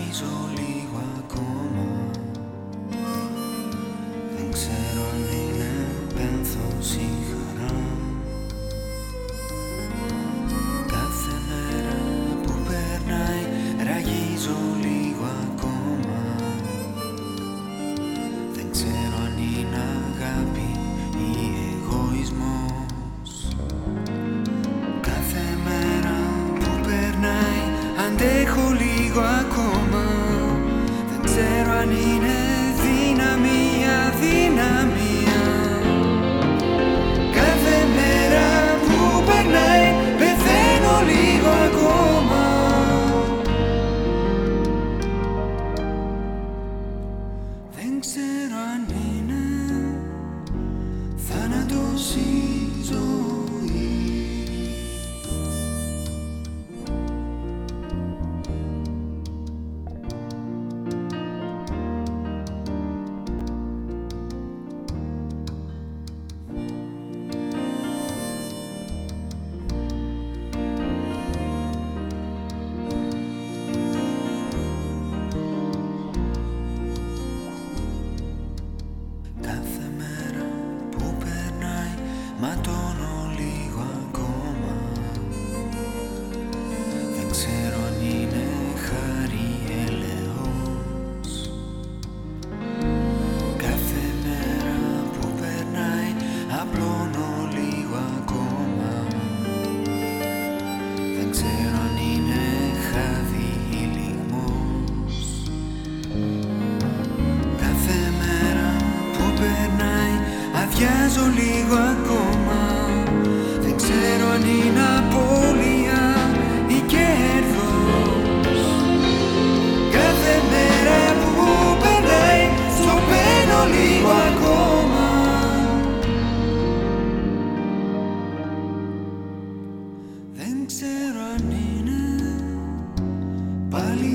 Ραγίζω λίγο ακόμα. Δεν ξέρω αν είναι πένθος ή χαρά. Κάθε μέρα που περνάει ραγίζω λίγο ακόμα. Δεν ξέρω αν είναι αγάπη ή εγωισμός. Κάθε μέρα που περνάει αντέχω λίγο ακόμα. Δεν ξέρω αν είναι δύναμη ή αδυναμία. Κάθε μέρα που περνάει πεθαίνω λίγο ακόμα. Δεν ξέρω αν είναι θάνατος ή ζωή. Κάθε μέρα που περνάει ματώνω λίγο ακόμα. Δεν ξέρω αν είναι χάρη ή έλεος. Κάθε μέρα που περνάει απλώνω λίγο ακόμα. Δεν ξέρω αν είναι χάδι ή λυγμός. Κάθε μέρα που περνάει αδειάζω λίγο ακόμα. Δεν ξέρω αν είναι απώλεια ή κέρδος. Κάθε μέρα που περνάει σωπαίνω λίγο ακόμα. Δεν ξέρω αν είναι πάλι